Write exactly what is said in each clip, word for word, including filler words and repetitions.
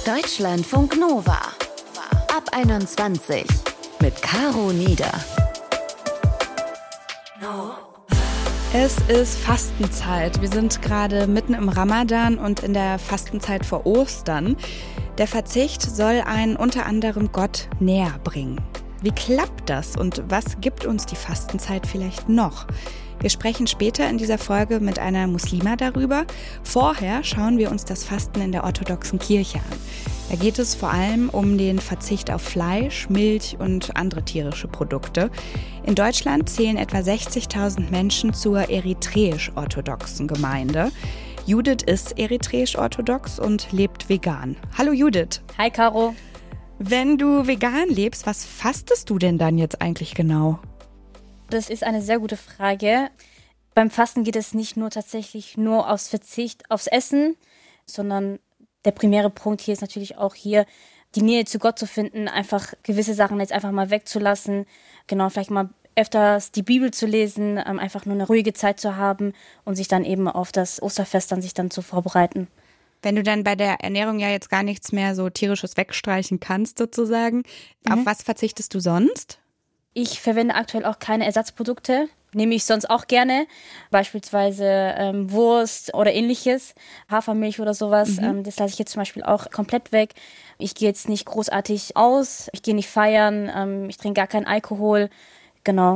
Deutschlandfunk Nova. Ab einundzwanzig mit Caro Nieder. Es ist Fastenzeit. Wir sind gerade mitten im Ramadan und in der Fastenzeit vor Ostern. Der Verzicht soll einen unter anderem Gott näher bringen. Wie klappt das und was gibt uns die Fastenzeit vielleicht noch? Wir sprechen später in dieser Folge mit einer Muslima darüber. Vorher schauen wir uns das Fasten in der orthodoxen Kirche an. Da geht es vor allem um den Verzicht auf Fleisch, Milch und andere tierische Produkte. In Deutschland zählen etwa sechzigtausend Menschen zur eritreisch-orthodoxen Gemeinde. Judith ist eritreisch-orthodox und lebt vegan. Hallo Judith. Hi Caro. Wenn du vegan lebst, was fastest du denn dann jetzt eigentlich genau? Das ist eine sehr gute Frage. Beim Fasten geht es nicht nur tatsächlich nur aufs Verzicht aufs Essen, sondern der primäre Punkt hier ist natürlich auch hier, die Nähe zu Gott zu finden, einfach gewisse Sachen jetzt einfach mal wegzulassen, genau, vielleicht mal öfters die Bibel zu lesen, einfach nur eine ruhige Zeit zu haben und sich dann eben auf das Osterfest dann sich dann zu vorbereiten. Wenn du dann bei der Ernährung ja jetzt gar nichts mehr so tierisches wegstreichen kannst sozusagen, mhm. auf was verzichtest du sonst? Ich verwende aktuell auch keine Ersatzprodukte, nehme ich sonst auch gerne, beispielsweise ähm, Wurst oder ähnliches, Hafermilch oder sowas, mhm. ähm, das lasse ich jetzt zum Beispiel auch komplett weg. Ich gehe jetzt nicht großartig aus, ich gehe nicht feiern, ähm, ich trinke gar keinen Alkohol, genau.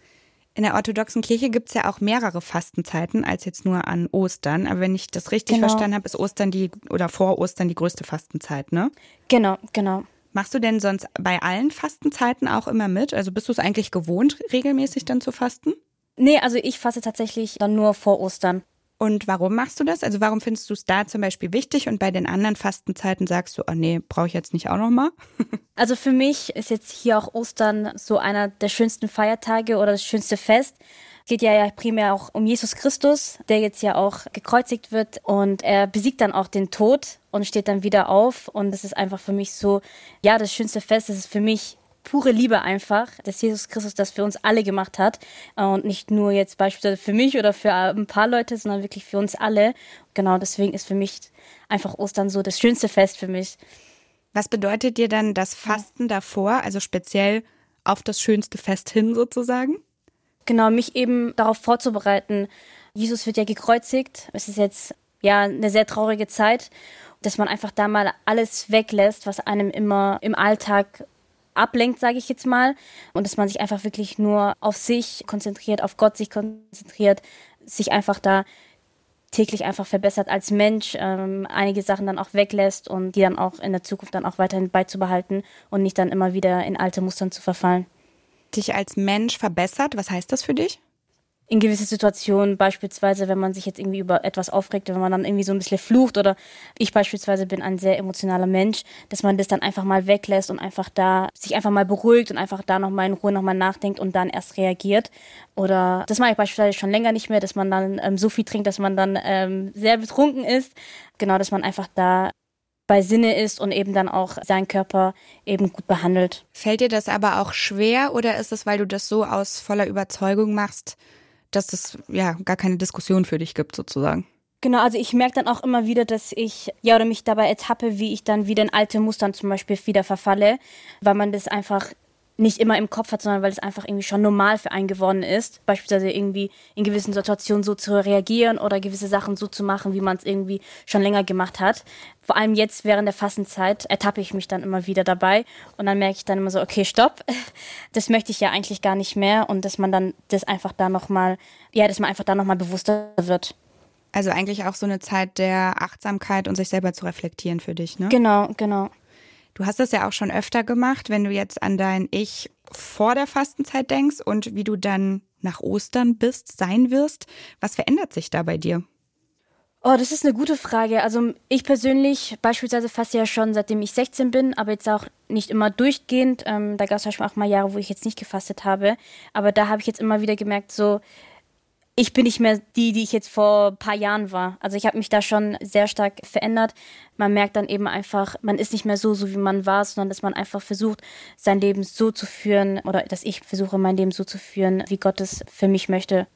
In der orthodoxen Kirche gibt es ja auch mehrere Fastenzeiten als jetzt nur an Ostern, aber wenn ich das richtig genau. verstanden habe, ist Ostern die oder vor Ostern die größte Fastenzeit, ne? Genau, genau. Machst du denn sonst bei allen Fastenzeiten auch immer mit? Also bist du es eigentlich gewohnt, regelmäßig dann zu fasten? Nee, also ich faste tatsächlich dann nur vor Ostern. Und warum machst du das? Also warum findest du es da zum Beispiel wichtig und bei den anderen Fastenzeiten sagst du, oh nee, brauche ich jetzt nicht auch nochmal? Also für mich ist jetzt hier auch Ostern so einer der schönsten Feiertage oder das schönste Fest. Es geht ja, ja primär auch um Jesus Christus, der jetzt ja auch gekreuzigt wird und er besiegt dann auch den Tod und steht dann wieder auf und das ist einfach für mich so, ja, das schönste Fest, das ist für mich pure Liebe einfach, dass Jesus Christus das für uns alle gemacht hat und nicht nur jetzt beispielsweise für mich oder für ein paar Leute, sondern wirklich für uns alle. Genau, deswegen ist für mich einfach Ostern so das schönste Fest für mich. Was bedeutet dir dann das Fasten davor, also speziell auf das schönste Fest hin sozusagen? Genau, mich eben darauf vorzubereiten. Jesus wird ja gekreuzigt. Es ist jetzt ja eine sehr traurige Zeit, dass man einfach da mal alles weglässt, was einem immer im Alltag ablenkt, sage ich jetzt mal. Und dass man sich einfach wirklich nur auf sich konzentriert, auf Gott sich konzentriert, sich einfach da täglich einfach verbessert als Mensch, ähm, einige Sachen dann auch weglässt und die dann auch in der Zukunft dann auch weiterhin beizubehalten und nicht dann immer wieder in alte Mustern zu verfallen. Dich als Mensch verbessert, was heißt das für dich? In gewisse Situationen, beispielsweise, wenn man sich jetzt irgendwie über etwas aufregt, wenn man dann irgendwie so ein bisschen flucht oder ich beispielsweise bin ein sehr emotionaler Mensch, dass man das dann einfach mal weglässt und einfach da, sich einfach mal beruhigt und einfach da nochmal in Ruhe nochmal nachdenkt und dann erst reagiert. Oder das mache ich beispielsweise schon länger nicht mehr, dass man dann ähm, so viel trinkt, dass man dann ähm, sehr betrunken ist. Genau, dass man einfach da bei Sinne ist und eben dann auch seinen Körper eben gut behandelt. Fällt dir das aber auch schwer oder ist es, weil du das so aus voller Überzeugung machst, dass es ja gar keine Diskussion für dich gibt sozusagen? Genau, also ich merke dann auch immer wieder, dass ich ja oder mich dabei ertappe, wie ich dann wieder in alte Mustern zum Beispiel wieder verfalle, weil man das einfach nicht immer im Kopf hat, sondern weil es einfach irgendwie schon normal für einen geworden ist, beispielsweise irgendwie in gewissen Situationen so zu reagieren oder gewisse Sachen so zu machen, wie man es irgendwie schon länger gemacht hat. Vor allem jetzt während der Fastenzeit ertappe ich mich dann immer wieder dabei und dann merke ich dann immer so, okay, stopp, das möchte ich ja eigentlich gar nicht mehr und dass man dann das einfach da nochmal, ja, dass man einfach da nochmal bewusster wird. Also eigentlich auch so eine Zeit der Achtsamkeit und sich selber zu reflektieren für dich, ne? Genau, genau. Du hast das ja auch schon öfter gemacht, wenn du jetzt an dein Ich vor der Fastenzeit denkst und wie du dann nach Ostern bist, sein wirst. Was verändert sich da bei dir? Oh, das ist eine gute Frage. Also ich persönlich beispielsweise faste ja schon seitdem ich sechzehn bin, aber jetzt auch nicht immer durchgehend. Ähm, da gab es zum Beispiel auch mal Jahre, wo ich jetzt nicht gefastet habe. Aber da habe ich jetzt immer wieder gemerkt, so ich bin nicht mehr die, die ich jetzt vor ein paar Jahren war. Also ich habe mich da schon sehr stark verändert. Man merkt dann eben einfach, man ist nicht mehr so, so wie man war, sondern dass man einfach versucht, sein Leben so zu führen oder dass ich versuche, mein Leben so zu führen, wie Gott es für mich möchte.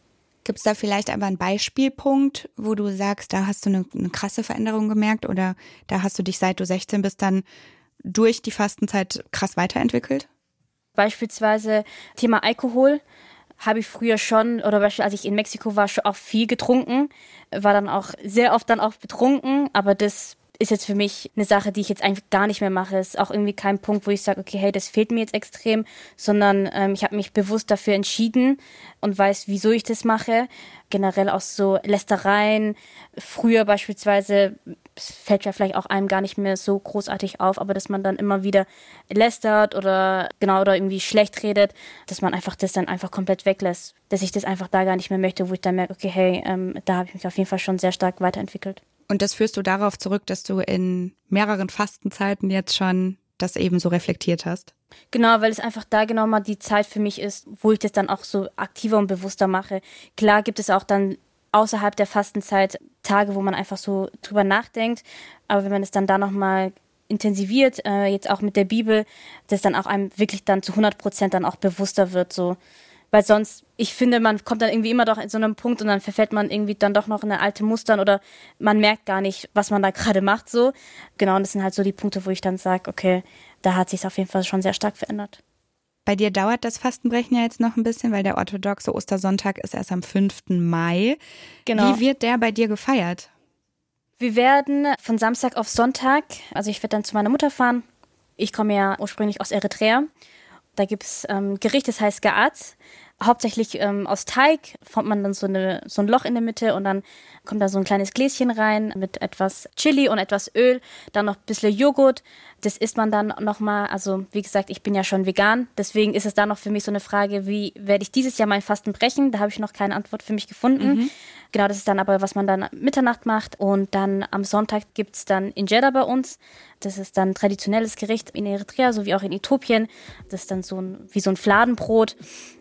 Gibt es da vielleicht aber einen Beispielpunkt, wo du sagst, da hast du eine, eine krasse Veränderung gemerkt oder da hast du dich, seit du sechzehn bist, dann durch die Fastenzeit krass weiterentwickelt? Beispielsweise Thema Alkohol habe ich früher schon, oder beispielsweise als ich in Mexiko war, schon auch viel getrunken, war dann auch sehr oft dann auch betrunken, aber das ist jetzt für mich eine Sache, die ich jetzt eigentlich gar nicht mehr mache. Es ist auch irgendwie kein Punkt, wo ich sage, okay, hey, das fehlt mir jetzt extrem, sondern ähm, ich habe mich bewusst dafür entschieden und weiß, wieso ich das mache. Generell auch so Lästereien. Früher beispielsweise, es fällt ja vielleicht auch einem gar nicht mehr so großartig auf, aber dass man dann immer wieder lästert oder genau oder irgendwie schlecht redet, dass man einfach das dann einfach komplett weglässt. Dass ich das einfach da gar nicht mehr möchte, wo ich dann merke, okay, hey, ähm, da habe ich mich auf jeden Fall schon sehr stark weiterentwickelt. Und das führst du darauf zurück, dass du in mehreren Fastenzeiten jetzt schon das eben so reflektiert hast? Genau, weil es einfach da genau mal die Zeit für mich ist, wo ich das dann auch so aktiver und bewusster mache. Klar gibt es auch dann außerhalb der Fastenzeit Tage, wo man einfach so drüber nachdenkt. Aber wenn man es dann da nochmal intensiviert, äh, jetzt auch mit der Bibel, dass dann auch einem wirklich dann zu hundert Prozent dann auch bewusster wird, so. Weil sonst, ich finde, man kommt dann irgendwie immer doch in so einem Punkt und dann verfällt man irgendwie dann doch noch in eine alte Mustern oder man merkt gar nicht, was man da gerade macht, so. Genau, und das sind halt so die Punkte, wo ich dann sage, okay, da hat sich es auf jeden Fall schon sehr stark verändert. Bei dir dauert das Fastenbrechen ja jetzt noch ein bisschen, weil der orthodoxe Ostersonntag ist erst am fünften Mai. Genau. Wie wird der bei dir gefeiert? Wir werden von Samstag auf Sonntag, also ich werde dann zu meiner Mutter fahren. Ich komme ja ursprünglich aus Eritrea. Da gibt es ähm, Gericht, das heißt Ga'at. Hauptsächlich ähm, aus Teig formt man dann so, eine, so ein Loch in der Mitte und dann kommt da so ein kleines Gläschen rein mit etwas Chili und etwas Öl, dann noch ein bisschen Joghurt. Das isst man dann nochmal, also wie gesagt, ich bin ja schon vegan, deswegen ist es da noch für mich so eine Frage, wie werde ich dieses Jahr mein Fasten brechen? Da habe ich noch keine Antwort für mich gefunden. Mhm. Genau, das ist dann aber, was man dann Mitternacht macht und dann am Sonntag gibt es dann Injera bei uns. Das ist dann ein traditionelles Gericht in Eritrea, sowie auch in Äthiopien. Das ist dann so ein, wie so ein Fladenbrot.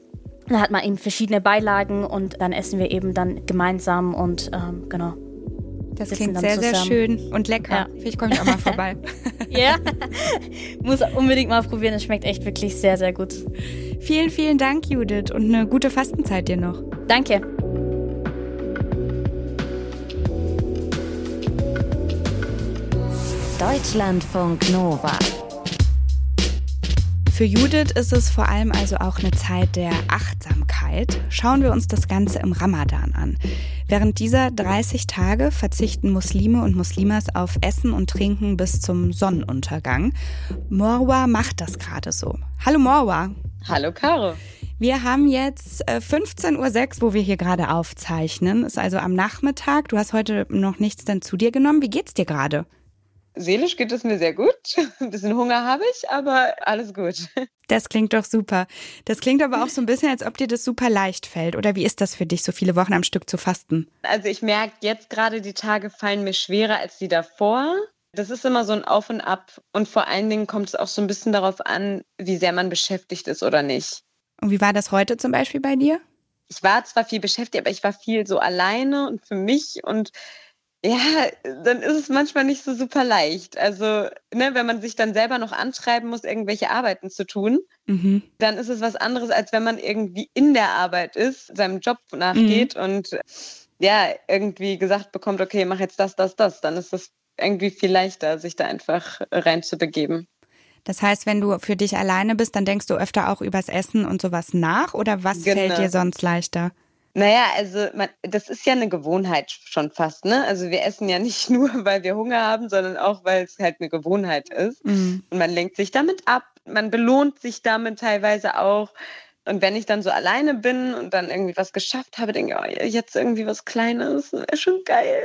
Da hat man eben verschiedene Beilagen und dann essen wir eben dann gemeinsam und ähm, genau. Das klingt sehr, zusammen. Sehr schön und lecker. Ja. Vielleicht komme ich auch mal vorbei. Ja, muss unbedingt mal probieren. Es schmeckt echt wirklich sehr, sehr gut. Vielen, vielen Dank, Judith, und eine gute Fastenzeit dir noch. Danke. Deutschlandfunk Nova. Für Judith ist es vor allem also auch eine Zeit der Achtsamkeit. Schauen wir uns das Ganze im Ramadan an. Während dieser dreißig Tage verzichten Muslime und Muslimas auf Essen und Trinken bis zum Sonnenuntergang. Morwa macht das gerade so. Hallo Morwa. Hallo Caro. Wir haben jetzt fünfzehn Uhr sechs, wo wir hier gerade aufzeichnen. Ist also am Nachmittag. Du hast heute noch nichts denn zu dir genommen. Wie geht's dir gerade? Seelisch geht es mir sehr gut. Ein bisschen Hunger habe ich, aber alles gut. Das klingt doch super. Das klingt aber auch so ein bisschen, als ob dir das super leicht fällt. Oder wie ist das für dich, so viele Wochen am Stück zu fasten? Also ich merke jetzt gerade, die Tage fallen mir schwerer als die davor. Das ist immer so ein Auf und Ab. Und vor allen Dingen kommt es auch so ein bisschen darauf an, wie sehr man beschäftigt ist oder nicht. Und wie war das heute zum Beispiel bei dir? Ich war zwar viel beschäftigt, aber ich war viel so alleine und für mich und ja, dann ist es manchmal nicht so super leicht. Also, ne, wenn man sich dann selber noch antreiben muss, irgendwelche Arbeiten zu tun, mhm. dann ist es was anderes, als wenn man irgendwie in der Arbeit ist, seinem Job nachgeht mhm. und ja, irgendwie gesagt bekommt, okay, mach jetzt das, das, das. Dann ist es irgendwie viel leichter, sich da einfach reinzubegeben. Das heißt, wenn du für dich alleine bist, dann denkst du öfter auch übers Essen und sowas nach? Oder was genau. fällt dir sonst leichter? Naja, also man, das ist ja eine Gewohnheit schon fast, ne? Also wir essen ja nicht nur, weil wir Hunger haben, sondern auch, weil es halt eine Gewohnheit ist. Mhm. Und man lenkt sich damit ab, man belohnt sich damit teilweise auch. Und wenn ich dann so alleine bin und dann irgendwie was geschafft habe, denke ich, oh, jetzt irgendwie was Kleines, wäre schon geil.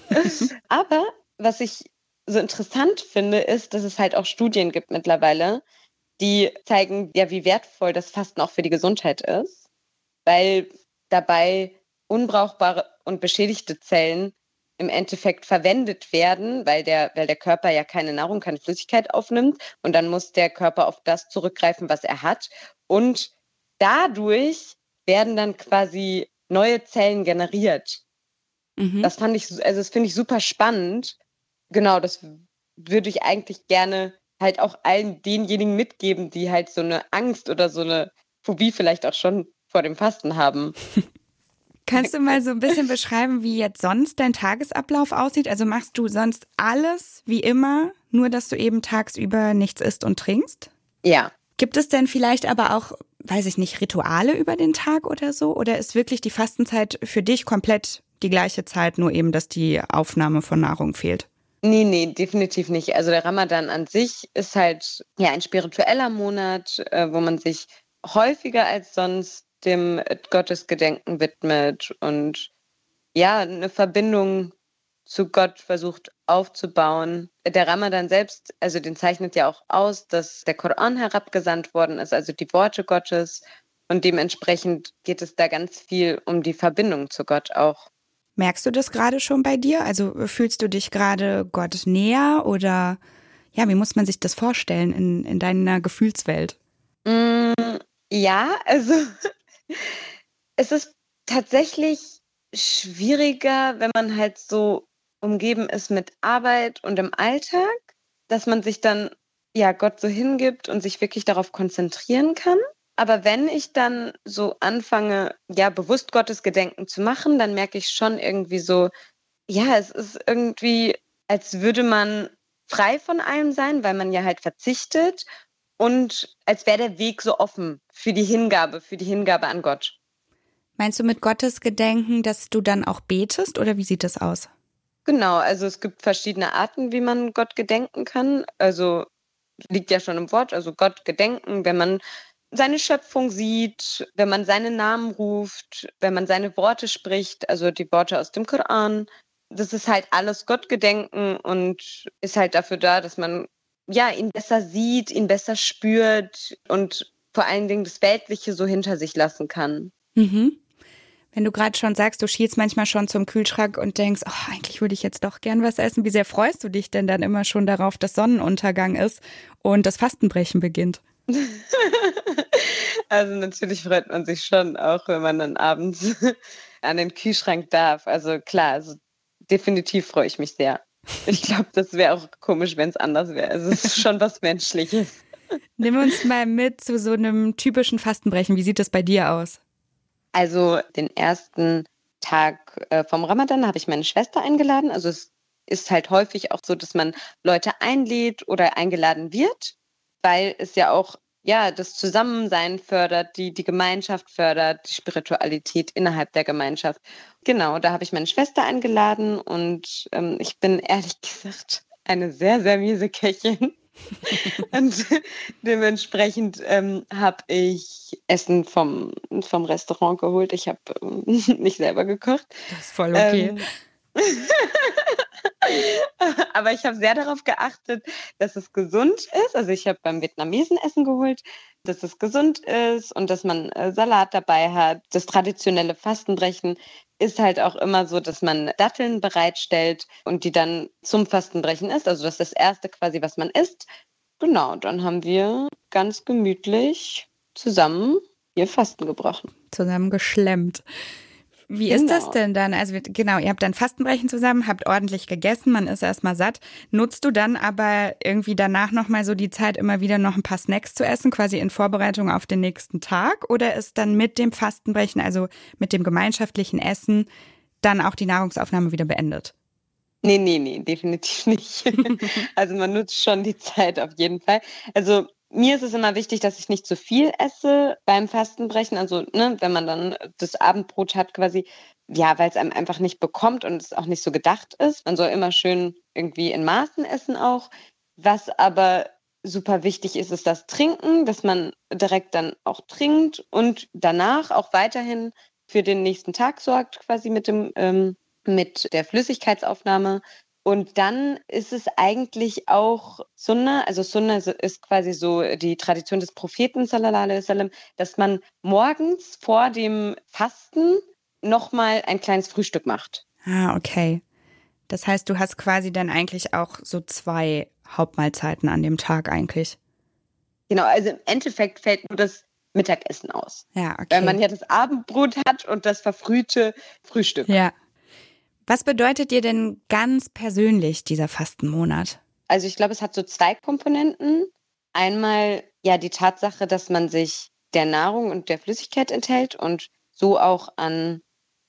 Aber was ich so interessant finde, ist, dass es halt auch Studien gibt mittlerweile, die zeigen, ja, wie wertvoll das Fasten auch für die Gesundheit ist. Weil dabei unbrauchbare und beschädigte Zellen im Endeffekt verwendet werden, weil der, weil der Körper ja keine Nahrung, keine Flüssigkeit aufnimmt und dann muss der Körper auf das zurückgreifen, was er hat und dadurch werden dann quasi neue Zellen generiert. Mhm. Das fand ich, also das finde ich super spannend. Genau, das würde ich eigentlich gerne halt auch allen denjenigen mitgeben, die halt so eine Angst oder so eine Phobie vielleicht auch schon vor dem Fasten haben. Kannst du mal so ein bisschen beschreiben, wie jetzt sonst dein Tagesablauf aussieht? Also machst du sonst alles wie immer, nur dass du eben tagsüber nichts isst und trinkst? Ja. Gibt es denn vielleicht aber auch, weiß ich nicht, Rituale über den Tag oder so? Oder ist wirklich die Fastenzeit für dich komplett die gleiche Zeit, nur eben, dass die Aufnahme von Nahrung fehlt? Nee, nee, definitiv nicht. Also der Ramadan an sich ist halt ja ein spiritueller Monat, äh, wo man sich häufiger als sonst dem Gottesgedenken widmet und ja, eine Verbindung zu Gott versucht aufzubauen. Der Ramadan selbst, also den zeichnet ja auch aus, dass der Koran herabgesandt worden ist, also die Worte Gottes. Und dementsprechend geht es da ganz viel um die Verbindung zu Gott auch. Merkst du das gerade schon bei dir? Also fühlst du dich gerade Gott näher oder ja, wie muss man sich das vorstellen in, in deiner Gefühlswelt? Mm, ja, also es ist tatsächlich schwieriger, wenn man halt so umgeben ist mit Arbeit und im Alltag, dass man sich dann ja Gott so hingibt und sich wirklich darauf konzentrieren kann. Aber wenn ich dann so anfange, ja, bewusst Gottes Gedenken zu machen, dann merke ich schon irgendwie so, ja, es ist irgendwie, als würde man frei von allem sein, weil man ja halt verzichtet und als wäre der Weg so offen für die Hingabe, für die Hingabe an Gott. Meinst du mit Gottes Gedenken, dass du dann auch betest oder wie sieht das aus? Genau, also es gibt verschiedene Arten, wie man Gott gedenken kann. Also liegt ja schon im Wort, also Gott gedenken, wenn man seine Schöpfung sieht, wenn man seinen Namen ruft, wenn man seine Worte spricht, also die Worte aus dem Koran. Das ist halt alles Gott gedenken und ist halt dafür da, dass man ja ihn besser sieht, ihn besser spürt und vor allen Dingen das Weltliche so hinter sich lassen kann. Mhm. Wenn du gerade schon sagst, du schielst manchmal schon zum Kühlschrank und denkst, oh, eigentlich würde ich jetzt doch gern was essen. Wie sehr freust du dich denn dann immer schon darauf, dass Sonnenuntergang ist und das Fastenbrechen beginnt? Also natürlich freut man sich schon auch, wenn man dann abends an den Kühlschrank darf. Also klar, also definitiv freue ich mich sehr. Ich glaube, das wäre auch komisch, wenn es anders wäre. Also es ist schon was Menschliches. Nimm uns mal mit zu so einem typischen Fastenbrechen. Wie sieht das bei dir aus? Also den ersten Tag äh, vom Ramadan habe ich meine Schwester eingeladen. Also es ist halt häufig auch so, dass man Leute einlädt oder eingeladen wird, weil es ja auch ja, das Zusammensein fördert, die, die Gemeinschaft fördert, die Spiritualität innerhalb der Gemeinschaft. Genau, da habe ich meine Schwester eingeladen und ähm, ich bin ehrlich gesagt eine sehr, sehr miese Köchin. Und dementsprechend ähm, habe ich Essen vom, vom Restaurant geholt. Ich habe ähm, nicht selber gekocht. Das ist voll okay. Ähm, Aber ich habe sehr darauf geachtet, dass es gesund ist. Also ich habe beim Vietnamesen Essen geholt, dass es gesund ist und dass man äh, Salat dabei hat. Das traditionelle Fastenbrechen ist halt auch immer so, dass man Datteln bereitstellt und die dann zum Fastenbrechen isst. Also das ist das Erste quasi, was man isst. Genau, dann haben wir ganz gemütlich zusammen ihr Fasten gebrochen. Zusammen geschlemmt. Wie ist Genau. das denn dann? Also genau, ihr habt dann Fastenbrechen zusammen, habt ordentlich gegessen, man ist erstmal satt. Nutzt du dann aber irgendwie danach nochmal so die Zeit, immer wieder noch ein paar Snacks zu essen, quasi in Vorbereitung auf den nächsten Tag? Oder ist dann mit dem Fastenbrechen, also mit dem gemeinschaftlichen Essen, dann auch die Nahrungsaufnahme wieder beendet? Nee, nee, nee, definitiv nicht. Also man nutzt schon die Zeit auf jeden Fall. Also mir ist es immer wichtig, dass ich nicht zu viel esse beim Fastenbrechen. Also ne, wenn man dann das Abendbrot hat quasi, ja, weil es einem einfach nicht bekommt und es auch nicht so gedacht ist. Man soll immer schön irgendwie in Maßen essen auch. Was aber super wichtig ist, ist das Trinken, dass man direkt dann auch trinkt und danach auch weiterhin für den nächsten Tag sorgt, quasi mit dem ähm, mit der Flüssigkeitsaufnahme. Und dann ist es eigentlich auch Sunna, also Sunna ist quasi so die Tradition des Propheten, sallallahu alaihi wasallam, dass man morgens vor dem Fasten nochmal ein kleines Frühstück macht. Ah, okay. Das heißt, du hast quasi dann eigentlich auch so zwei Hauptmahlzeiten an dem Tag eigentlich. Genau, also im Endeffekt fällt nur das Mittagessen aus. Ja, okay. Weil man ja das Abendbrot hat und das verfrühte Frühstück. Ja. Was bedeutet dir denn ganz persönlich dieser Fastenmonat? Also ich glaube, es hat so zwei Komponenten. Einmal ja die Tatsache, dass man sich der Nahrung und der Flüssigkeit enthält und so auch an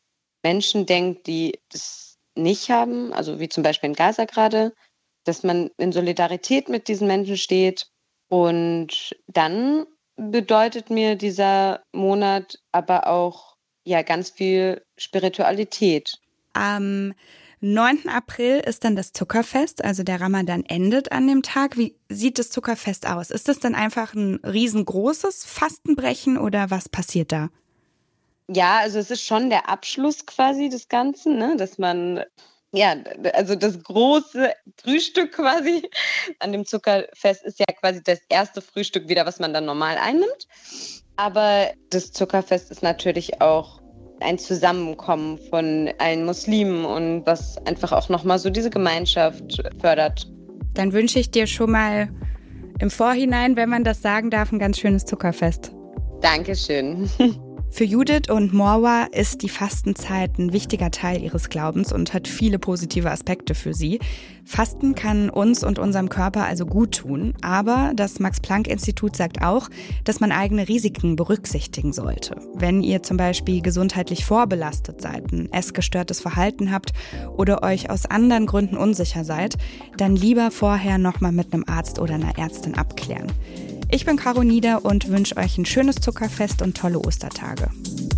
Menschen denkt, die das nicht haben, also wie zum Beispiel in Gaza gerade, dass man in Solidarität mit diesen Menschen steht. Und dann bedeutet mir dieser Monat aber auch ja ganz viel Spiritualität. Am neunten April ist dann das Zuckerfest, also der Ramadan endet an dem Tag. Wie sieht das Zuckerfest aus? Ist das dann einfach ein riesengroßes Fastenbrechen oder was passiert da? Ja, also es ist schon der Abschluss quasi des Ganzen, ne? Dass man, ja, also das große Frühstück quasi an dem Zuckerfest ist ja quasi das erste Frühstück wieder, was man dann normal einnimmt. Aber das Zuckerfest ist natürlich auch ein Zusammenkommen von allen Muslimen und was einfach auch nochmal so diese Gemeinschaft fördert. Dann wünsche ich dir schon mal im Vorhinein, wenn man das sagen darf, ein ganz schönes Zuckerfest. Dankeschön. Für Judith und Morwa ist die Fastenzeit ein wichtiger Teil ihres Glaubens und hat viele positive Aspekte für sie. Fasten kann uns und unserem Körper also gut tun, aber das Max-Planck-Institut sagt auch, dass man eigene Risiken berücksichtigen sollte. Wenn ihr zum Beispiel gesundheitlich vorbelastet seid, ein essgestörtes Verhalten habt oder euch aus anderen Gründen unsicher seid, dann lieber vorher nochmal mit einem Arzt oder einer Ärztin abklären. Ich bin Caro Nieder und wünsche euch ein schönes Zuckerfest und tolle Ostertage.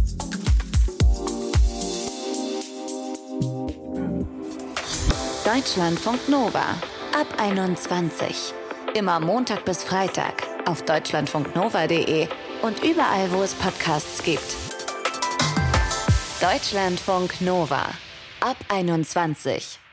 Deutschlandfunk Nova ab einundzwanzig. Immer Montag bis Freitag auf deutschlandfunknova punkt de und überall, wo es Podcasts gibt. Deutschlandfunk Nova ab einundzwanzig.